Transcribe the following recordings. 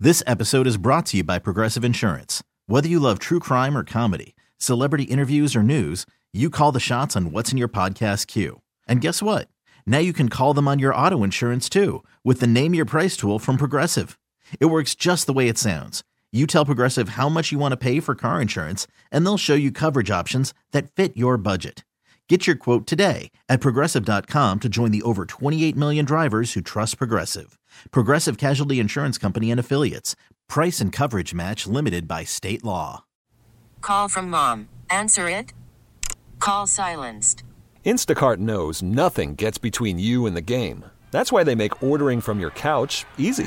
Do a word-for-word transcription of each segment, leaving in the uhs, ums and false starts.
This episode is brought to you by Progressive Insurance. Whether you love true crime or comedy, celebrity interviews or news, you call the shots on what's in your podcast queue. And guess what? Now you can call them on your auto insurance too with the Name Your Price tool from Progressive. It works just the way it sounds. You tell Progressive how much you want to pay for car insurance, and they'll show you coverage options that fit your budget. Get your quote today at Progressive dot com to join the over twenty-eight million drivers who trust Progressive. Progressive Casualty Insurance Company and Affiliates. Price and coverage match limited by state law. Call from mom. Answer it. Call silenced. Instacart knows nothing gets between you and the game. That's why they make ordering from your couch easy.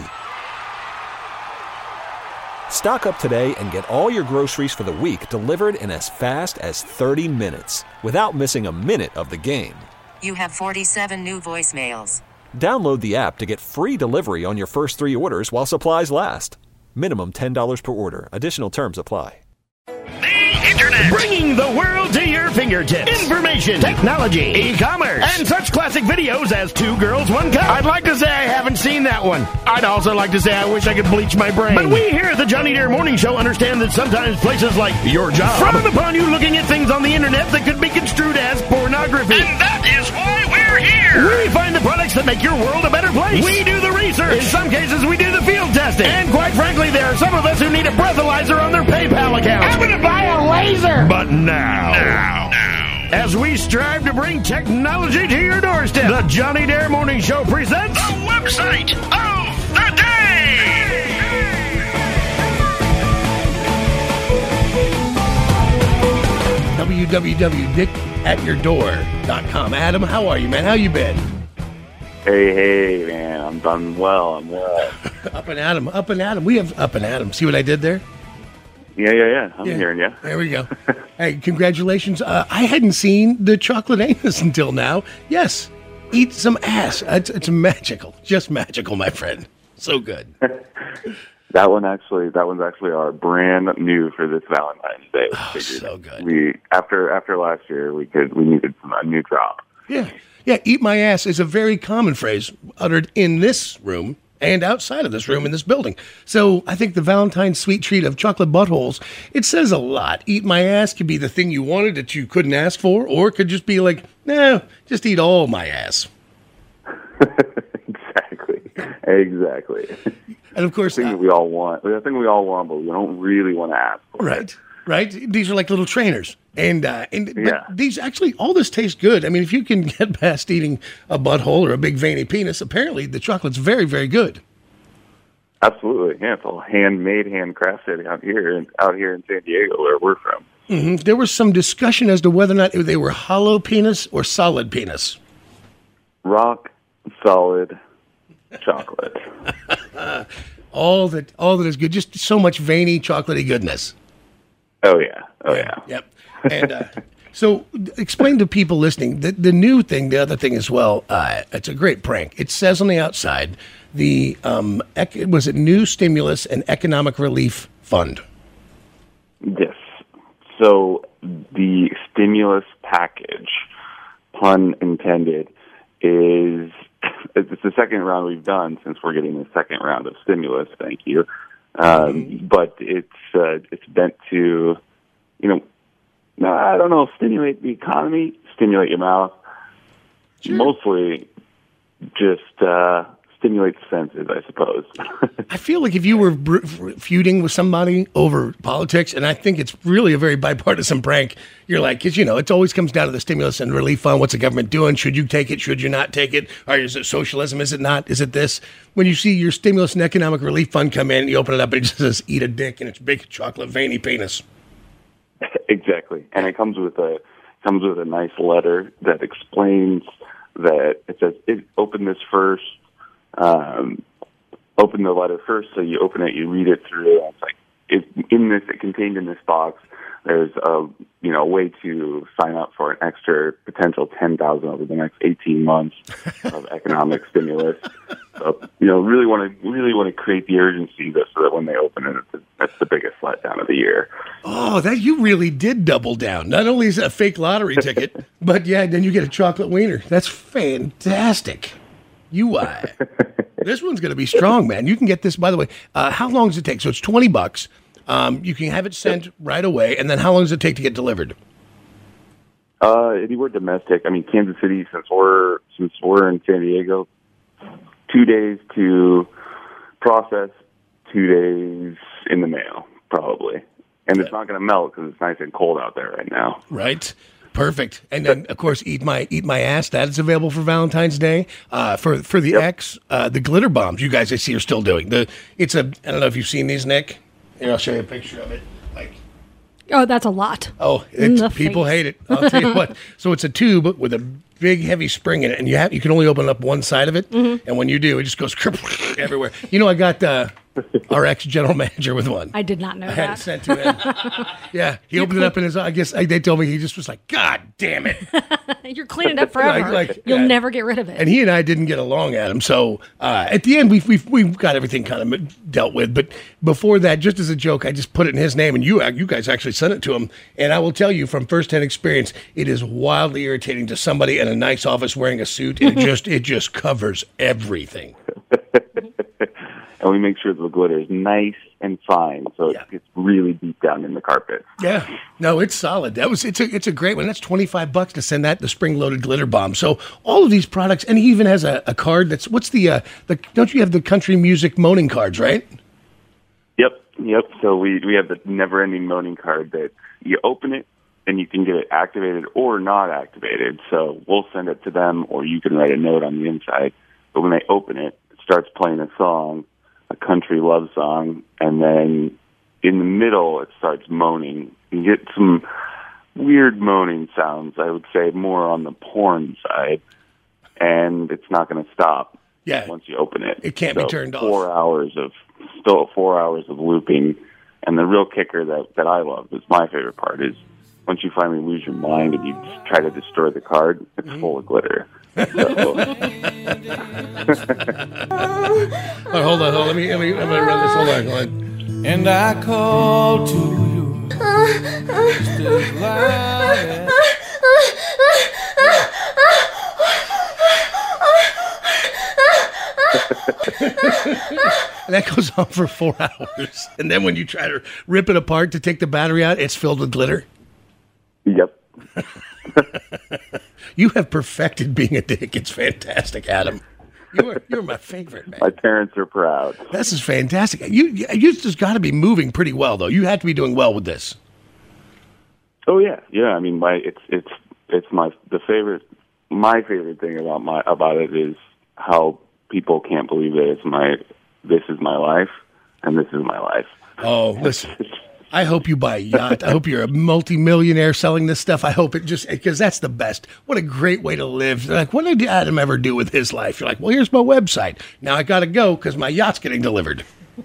Stock up today and get all your groceries for the week delivered in as fast as thirty minutes without missing a minute of the game. You have forty-seven new voicemails. Download the app to get free delivery on your first three orders while supplies last. Minimum ten dollars per order. Additional terms apply. The Internet. Bringing the world to your fingertips. Information, technology, e-commerce, and such classic videos as Two Girls, One Cup. I'd like to say I haven't seen that one. I'd also like to say I wish I could bleach my brain. But we here at the Johnny Dare Morning Show understand that sometimes places like your job frown upon you looking at things on the Internet that could be construed as pornography. And that is why we're here. We find the products that make your world a better place. We do the research. In some cases, we do the field testing. And quite frankly, there are some of us who need a breathalyzer on their PayPal account. I'm going to buy a laser. But now, now, now, as we strive to bring technology to your doorstep, the Johnny Dare Morning Show presents the website of the day. w w w dot dick at your door dot com. Adam, how are you, man? How you been? Hey, hey, man. I'm done well. I'm well. Up and Adam. Up and Adam. We have Up and Adam. See what I did there? Yeah, yeah, yeah. I'm yeah. hearing you. There we go. Hey, congratulations. Uh, I hadn't seen the chocolate anus until now. Yes, eat some ass. It's, it's magical. Just magical, my friend. So good. That one actually, that one's actually our brand new for this Valentine's Day. Oh, so good. We after after last year, we could we needed some, a new drop. Yeah, yeah. Eat my ass is a very common phrase uttered in this room and outside of this room in this building. So I think the Valentine's sweet treat of chocolate buttholes, it says a lot. Eat my ass could be the thing you wanted that you couldn't ask for, or it could just be like, nah, just eat all my ass. Exactly. Exactly. And of course, I think uh, we all want. I think we all want, but we don't really want to ask for right. it. Right? These are like little trainers. And uh, and yeah. but these actually, all this tastes good. I mean, if you can get past eating a butthole or a big veiny penis, apparently the chocolate's very, very good. Absolutely. Yeah, it's all handmade, handcrafted out here, out here in San Diego, where we're from. Mm-hmm. There was some discussion as to whether or not they were hollow penis or solid penis. Rock solid chocolate. all that, all that is good. Just so much veiny, chocolatey goodness. Oh yeah. Oh yeah. yeah. Yep. And uh, so, explain to people listening the the new thing. The other thing as well. Uh, it's a great prank. It says on the outside, the um, ec- was it New Stimulus and Economic Relief Fund. Yes. So the stimulus package, pun intended, is it's the second round we've done since we're getting the second round of stimulus. Thank you. Um, but it's uh, it's meant to, you know, no, I don't know, stimulate the economy, stimulate your mouth, sure. Mostly just uh, stimulate the senses, I suppose. I feel like if you were br- feuding with somebody over politics, and I think it's really a very bipartisan prank, you're like, because, you know, it always comes down to the stimulus and relief fund. What's the government doing? Should you take it? Should you not take it? Or is it socialism? Is it not? Is it this? When you see your stimulus and economic relief fund come in, you open it up, and it just says, eat a dick, and it's big chocolate veiny penis. Exactly. And it comes with a comes with a nice letter that explains that it says, it, open this first, um, open the letter first. So you open it, you read it through. And it's like, it, in this, it contained in this box, there's a, you know, a way to sign up for an extra potential ten thousand over the next eighteen months of economic stimulus. So, you know, really want to really want to create the urgency so that when they open it, it's, that's the biggest letdown of the year. Oh, that you really did double down. Not only is it a fake lottery ticket, but yeah, then you get a chocolate wiener. That's fantastic. You uh, This one's going to be strong, man. You can get this, by the way. Uh, how long does it take? So it's twenty bucks. Um, you can have it sent right away. And then how long does it take to get delivered? Uh, anywhere domestic. I mean, Kansas City, since we're, since we're in San Diego, two days to process, two days in the mail, probably. And it's not going to melt because it's nice and cold out there right now. Right. Perfect. And then, of course, Eat My Eat My Ass. That is available for Valentine's Day. Uh, for for the Yep. X, uh, the glitter bombs you guys I see are still doing. The It's a, I don't know if you've seen these, Nick. Here, I'll show you a picture of it. Like, Oh, that's a lot. oh, In it's, the people face. hate it. I'll tell you what. So it's a tube with a big, heavy spring in it, and you have you can only open up one side of it. Mm-hmm. And when you do, it just goes everywhere. You know, I got uh, our ex general manager with one. I did not know I had it that. sent to him. Yeah, he opened it up in his. I guess I, they told me he just was like, "God damn it!" You're cleaning up forever. Like- like, You'll yeah. never get rid of it. And he and I didn't get along, Adam. So uh, at the end, we've we've we've got everything kind of dealt with. But before that, just as a joke, I just put it in his name, and you you guys actually sent it to him. And I will tell you from firsthand experience, it is wildly irritating to somebody in a nice office wearing a suit. It just it just covers everything. And we make sure the glitter is nice and fine, so Yeah. it gets really deep down in the carpet. Yeah, no, it's solid. That was it's a it's a great one. That's twenty five bucks to send that the spring loaded glitter bomb. So all of these products, and he even has a, a card that's what's the uh, the don't you have the country music moaning cards, right? Yep, yep. So we we have the never-ending moaning card that you open it and you can get it activated or not activated. So we'll send it to them, or you can write a note on the inside. But when they open it, it starts playing a song, a country love song, and then in the middle it starts moaning. You get some weird moaning sounds, I would say more on the porn side, and it's not going to stop Yeah. once you open it. It can't be So turned off. Four hours of, still four hours of looping, and the real kicker that, that I love, is my favorite part, is once you finally lose your mind and you try to destroy the card, it's Mm-hmm. full of glitter. So, Oh, hold on, hold on. Let me, let me, I'm going to run this. Hold on, hold on. And I call to you just as loud as And that goes on for four hours. And then when you try to rip it apart to take the battery out, it's filled with glitter. yep. You have perfected being a dick. It's fantastic, Adam. You're you're my favorite, man. My parents are proud. This is fantastic. You you you just got to be moving pretty well, though. You have to be doing well with this. Oh yeah, yeah. I mean, my it's it's it's my the favorite. My favorite thing about my about it is how people can't believe that it's my this is my life and this is my life. Oh, listen. I hope you buy a yacht. I hope you're a multimillionaire selling this stuff. I hope it just because that's the best. What a great way to live. They're like, what did Adam ever do with his life? You're like, well, here's my website. Now I got to go because my yacht's getting delivered.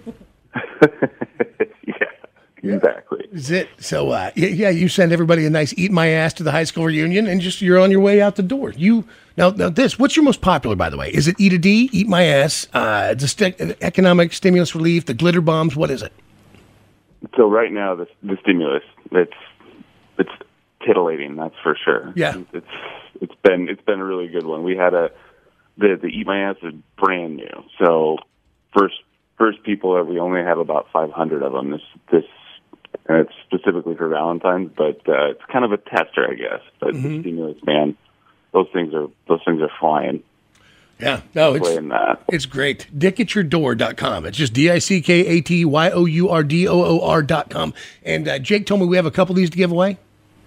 Yeah, exactly. Is it? So, uh, y- yeah, you send everybody a nice eat my ass to the high school reunion and just you're on your way out the door. You now, now this, what's your most popular, by the way? Is it Eat a D, Eat My Ass, uh, the st- economic stimulus relief, the glitter bombs? What is it? So right now, the the stimulus it's it's titillating. That's for sure. Yeah. it's it's been it's been a really good one. We had a the the Eat My Ass is brand new. So first first people that we only have about five hundred of them. This this and it's specifically for Valentine's, but uh, it's kind of a tester, I guess. But Mm-hmm. the stimulus, man, those things are those things are flying. Yeah, no, it's Playing that. it's great. dick at your door dot com. It's just D I C K A T Y O U R D O O R dot com. And uh, Jake told me we have a couple of these to give away.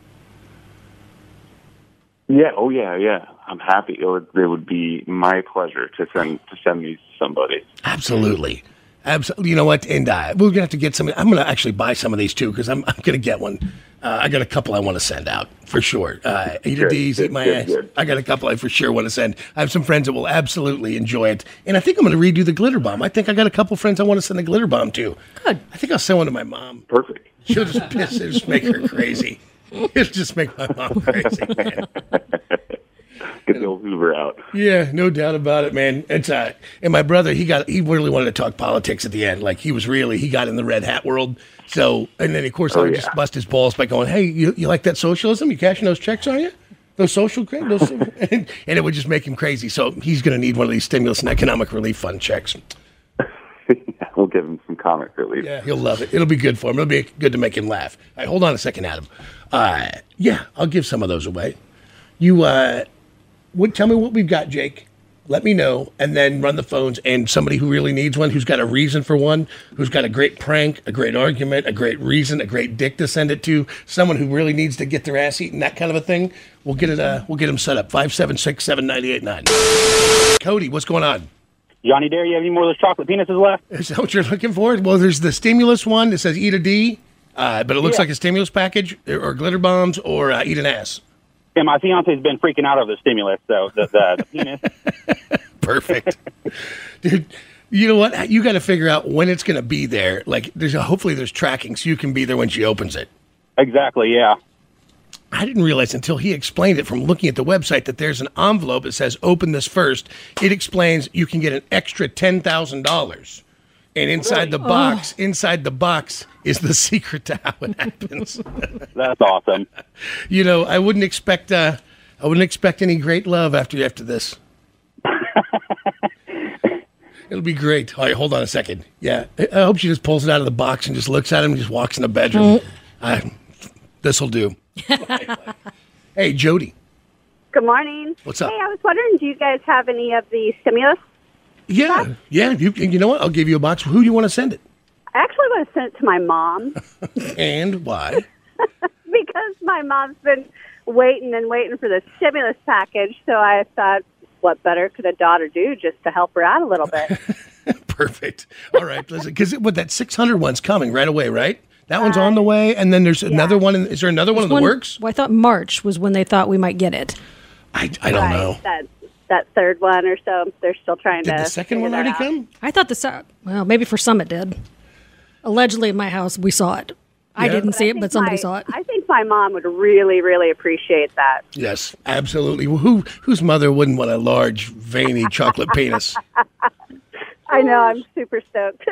Yeah. Oh yeah. Yeah. I'm happy. It would it would be my pleasure to send to send these to somebody. Absolutely. Absolutely. You know what? And uh, we're going to have to get some. I'm going to actually buy some of these too because I'm, I'm going to get one. Uh, I got a couple I want to send out for sure. Uh, Eat a Good, D's, good, Eat My good, Ass. good. I got a couple I for sure want to send. I have some friends that will absolutely enjoy it. And I think I'm going to redo the glitter bomb. I think I got a couple friends I want to send a glitter bomb to. Good. I think I'll send one to my mom. Perfect. She'll just piss. It'll just make her crazy. It'll just make my mom crazy, man. Get the old Hoover out. Yeah, no doubt about it, man. It's uh, and my brother, he got he really wanted to talk politics at the end. Like he was really he got in the red hat world. So and then of course I Oh, would yeah. just bust his balls by going, "Hey, you, you like that socialism? You cashing those checks, are you?" Those social credit, those, and, and it would just make him crazy. So he's going to need one of these stimulus and economic relief fund checks. Yeah, we'll give him some comic relief. Yeah, he'll love it. It'll be good for him. It'll be good to make him laugh. All right, hold on a second, Adam. Uh, yeah, I'll give some of those away. You, uh, would tell me what we've got, Jake. Let me know, and then run the phones. And somebody who really needs one, who's got a reason for one, who's got a great prank, a great argument, a great reason, a great dick to send it to, someone who really needs to get their ass eaten, that kind of a thing. We'll get it. Uh, we'll get them set up. Five seven six seven ninety eight nine. Cody, what's going on? Johnny Dare, you have any more of those chocolate penises left? Is that what you're looking for? Well, there's the stimulus one that says eat a D, uh, but it looks Yeah. like a stimulus package, or glitter bombs, or uh, eat an ass. Yeah, my fiance's been freaking out over the stimulus, so the, the, the penis. Perfect. Dude, you know what? You got to figure out when it's going to be there. Like, there's a, hopefully there's tracking so you can be there when she opens it. Exactly, yeah. I didn't realize until he explained it from looking at the website that there's an envelope that says open this first. It explains you can get an extra ten thousand dollars. And inside the box, inside the box is the secret to how it happens. That's awesome. You know, I wouldn't expect uh, I wouldn't expect any great love after after this. It'll be great. All right, hold on a second. Yeah, I I hope she just pulls it out of the box and just looks at him and just walks in the bedroom. Uh, this'll do. Hey, Jody. Good morning. What's up? Hey, I was wondering, do you guys have any of the stimulus? Yeah, yeah. You you know what? I'll give you a box. Who do you want to send it? I actually want to send it to my mom And why? because my mom's been waiting and waiting for the stimulus package. So I thought, what better could a daughter do just to help her out a little bit? Perfect. All right, listen, because what that six hundred one's coming right away, right? That one's on the way, and then there's another one. In, is there another one in the works? Well, I thought March was when they thought we might get it. I, I don't right, know. That that third one or so, they're still trying Did to. the second figure one that already out. come? I thought the se- well, maybe for some it did. Allegedly, at my house, we saw it. I Yeah. didn't But see I it, think but somebody my- saw it. I think my mom would really, really appreciate that. Yes, absolutely. Well, who whose mother wouldn't want a large, veiny chocolate penis? I know. I'm super stoked.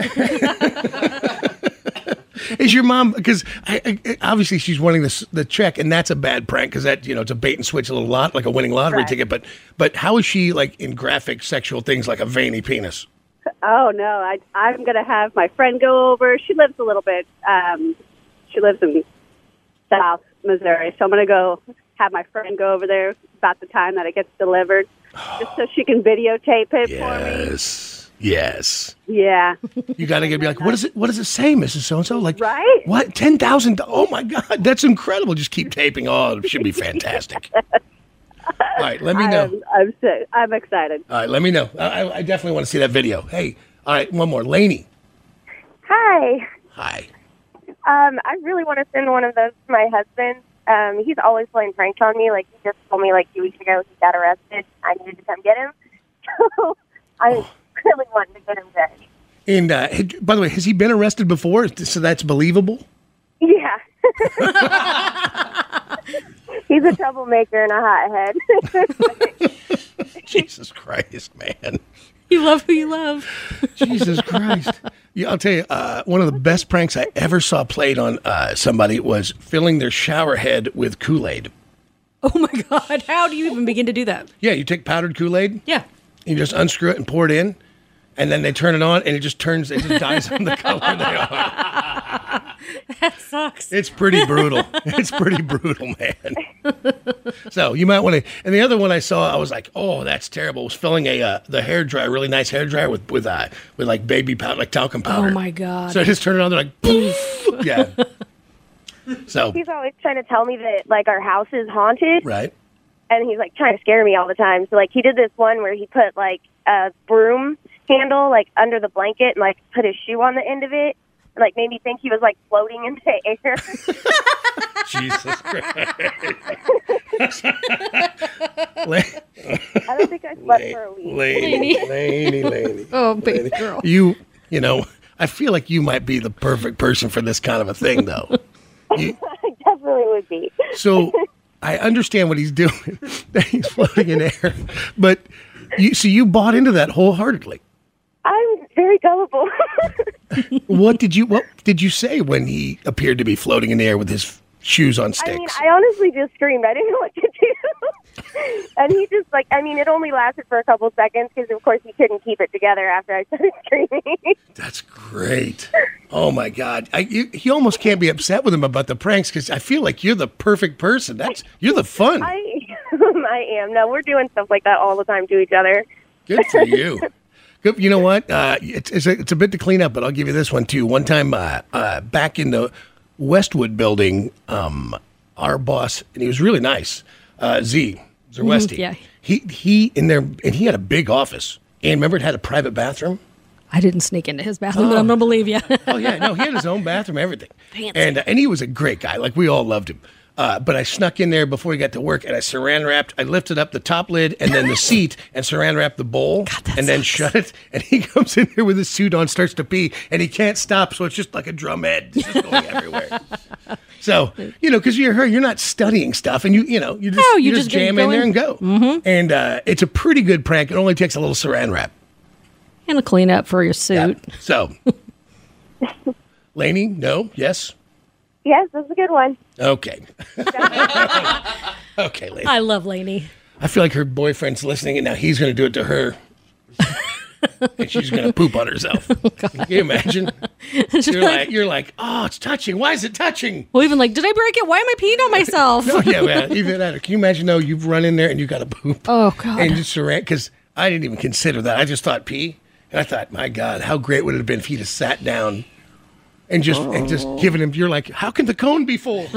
Is your mom? Because I, I, obviously she's wanting this the check, and that's a bad prank because that you know it's a bait and switch, a little lot like a winning lottery Right. ticket. But but how is she like in graphic sexual things like a veiny penis? Oh no, I, I'm going to have my friend go over. She lives a little bit. Um, she lives in South Missouri, so I'm going to go have my friend go over there about the time that it gets delivered, just so she can videotape it for me. Yes, yes. Yeah, You got to be like, what does it? What does it say, Missus So and So? Like, Right? What? Ten thousand? Oh my God, that's incredible! Just keep taping. Oh, it should be fantastic. All right, let me know. I'm, I'm, so, I'm excited. All right, let me know. I, I definitely want to see that video. Hey, all right, one more. Lainey. Hi. Hi. Um, I really want to send one of those to my husband. Um, he's always playing pranks on me. Like, he just told me, like, two weeks ago he got arrested. I needed to come get him. So I really wanted to get him today. And uh, had- by the way, has he been arrested before? So that's believable? Yeah. He's a troublemaker and a hothead. Jesus Christ, man. You love who you love. Jesus Christ. Yeah, I'll tell you, uh, one of the best pranks I ever saw played on uh, somebody was filling their shower head with Kool-Aid. Oh my God! How do you even begin to do that? Yeah, you take powdered Kool-Aid, Yeah. you just unscrew it and pour it in, and then they turn it on, and it just turns, it just dyes them the color they are. That sucks. It's pretty brutal. It's pretty brutal, man. So you might want to. And the other one I saw, I was like, "Oh, that's terrible." It was filling a uh, the hair dryer, really nice hair dryer with with uh, with like baby powder, like talcum powder. Oh my God. So I just turn it on. They're like, poof. Yeah. So He's always trying to tell me that, like, our house is haunted. right. And he's, like, trying to scare me all the time. So, like, he did this one where he put, like, a broom handle, like, under the blanket and, like, put his shoe on the end of it. And, like, made me think he was, like, floating into air. Jesus Christ. I don't think I slept for a week. Laney, Laney, Laney. Oh, baby girl. You, you know, I feel like you might be the perfect person for this kind of a thing, though. You, I definitely would be. so I understand what he's doing. He's floating in air, but you, so you bought into that wholeheartedly. I'm very gullible. What did you What did you say when he appeared to be floating in the air with his shoes on sticks. I mean, I honestly just screamed. I didn't know what to do. And he just, like, I mean, it only lasted for a couple seconds because, of course, he couldn't keep it together after I started screaming. That's great. Oh, my God. I, you, you almost can't be upset with him about the pranks because I feel like you're the perfect person. That's You're the fun. I, I am. No, we're doing stuff like that all the time to each other. Good for you. Good. You know what? Uh, it's, it's, a, it's a bit to clean up, but I'll give you this one, too. One time uh, uh, back in the Westwood building, um, our boss, and he was really nice, uh, Z, Zerwesti. Mm, yeah. He, he, in there, and he had a big office. And remember, it had a private bathroom? I didn't sneak into his bathroom, Oh. but I'm going to believe you. Oh, yeah. No, he had his own bathroom, everything. Fancy. And, uh, and he was a great guy. Like, we all loved him. Uh, but I snuck in there before he got to work, and I saran wrapped. I lifted up the top lid and then the seat and saran wrapped the bowl, God, and then shut it. And he comes in there with his suit on, starts to pee, and he can't stop. So it's just like a drum head, it's just going everywhere. So you know, because you're her, you're not studying stuff, and you you know you just No, you, you just just get jam in there and go. Mm-hmm. And uh, it's a pretty good prank. It only takes a little saran wrap. And a clean up for your suit. Yeah. So, Lainey, no, yes. Yes, that's a good one. Okay. Okay, Lainey. I love Lainey. I feel like her boyfriend's listening, and now he's going to do it to her. And she's going to poop on herself. Oh, Can you imagine? You're like, you're like, oh, it's touching. Why is it touching? Well, even like, did I break it? Why am I peeing on myself? No, yeah, man. Even that. Can you imagine, though, you've run in there and you got to poop? Oh, God. And just surround, because I didn't even consider that. I just thought pee. And I thought, my God, how great would it have been if he'd have sat down and just Oh. and just given him, you're like, how can the cone be full?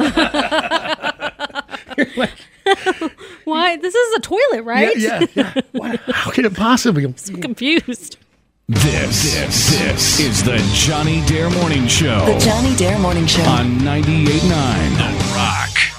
You're like, Why? This is a toilet, right? yeah, yeah. yeah. Why, how can it possibly? I'm so confused. This, this, this is the Johnny Dare Morning Show. The Johnny Dare Morning Show. On ninety-eight point nine The Rock.